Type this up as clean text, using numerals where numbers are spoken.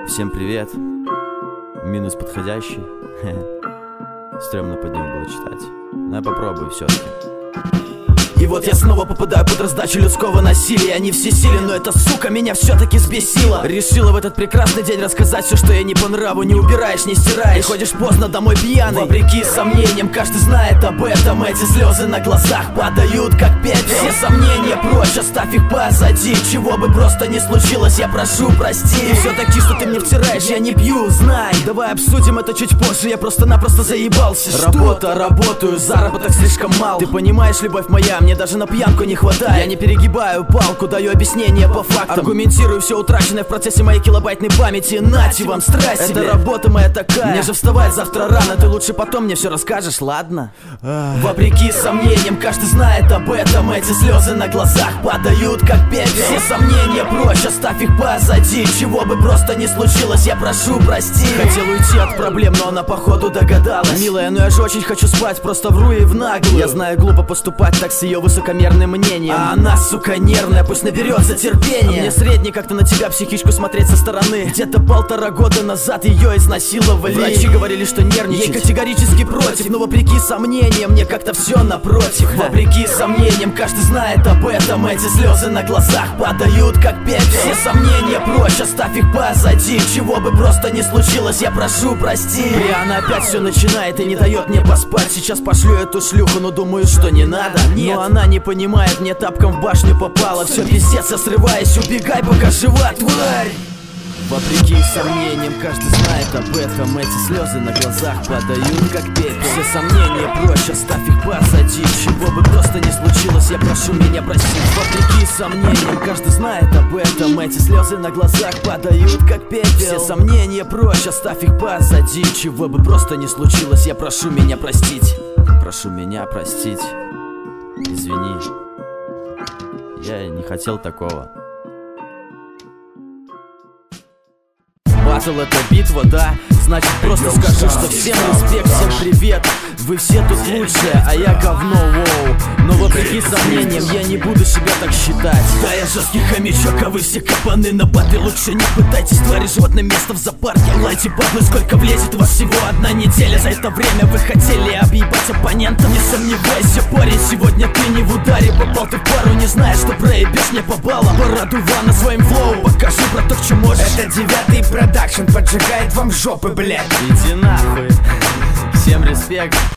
Всем привет. Минус подходящий. Стремно под ним было читать. Но я попробую все-таки. И вот я снова попадаю под раздачу людского насилия. Они все силы, но эта сука меня все-таки взбесила. Решила в этот прекрасный день рассказать все, что я не по нраву. Не убираешь, не стираешь, и ходишь поздно домой пьяный. Вопреки сомнениям, каждый знает об этом. Эти слезы на глазах падают, как пепел. Все сомнения прочь, оставь их позади. Чего бы просто не случилось, я прошу прости. И все-таки, что ты мне втираешь, я не пью, знай. Давай обсудим это чуть позже, я просто-напросто заебался. Работа, работаю, заработок слишком мал. Ты понимаешь, любовь моя, мне даже на пьянку не хватает. Я не перегибаю палку, даю объяснение по фактам. Аргументирую все утраченное в процессе моей килобайтной памяти. Нате вам, страсть себе. Это работа моя такая. Мне же вставать завтра рано, ты лучше потом мне все расскажешь, ладно? Вопреки сомнениям, каждый знает об этом. Эти слезы на глазах падают, как пепел. Все сомнения прочь, оставь их позади. Чего бы просто не случилось, я прошу прости. Хотел уйти от проблем, но она походу догадалась. Милая, но я же очень хочу спать, просто вру ей в наглую. Я знаю, глупо поступать так с ее высокомерным мнением. А она, сука, нервная, пусть наберется терпения. Мне средне как-то на тебя психичку смотреть со стороны. Где-то 1,5 года назад ее изнасиловали. Врачи говорили, что нервничать. Ей категорически против, но вопреки сомнениям мне как-то все напротив. Вопреки сомнениям, каждый знает об этом. Эти слезы на глазах падают, как пепел. Все сомнения прочь, оставь их позади. Чего бы просто не случилось, я прошу прости. И она опять все начинает и не дает мне поспать. Сейчас пошлю эту шлюху, но думаю, что не надо. Но она не понимает, мне тапком в башню попало. Все пиздец, я срываюсь, убегай, пока жива, тварь. Вопреки сомнениям, каждый знает об этом. Эти слезы на глазах падают, как пепел. Все сомнения прочь, оставь их позади. Чего бы просто не случилось, я прошу меня простить. Вопреки сомнениям, каждый знает об этом. Эти слезы на глазах падают, как пепел. Все сомнения прочь, оставь их позади. Чего бы просто не случилось, я прошу меня простить. Прошу меня простить. Извини, я не хотел такого. Батл — это битва, да? Значит, просто скажу, что всем респект, всем привет. Вы все тут лучшие, а я говно, воу. Но вопреки сомнениям я не буду себя так считать. Да, я жесткий хомячок, а вы все кабаны на батле. Лучше не пытайтесь, твари, животное место в зоопарке. Лайте баблы, сколько влезет, у вас всего 1 неделя. За это время вы хотели объебать оппонента. Не сомневайся, парень, сегодня ты не в ударе. Попал ты в пару, не знаешь, что проебешь мне по баллам. Порадуй Вана своим флоу, покажи, брат, то, в чем можешь. Это 9-й продакшн, поджигает вам жопы, блядь. Иди нахуй. Всем респект.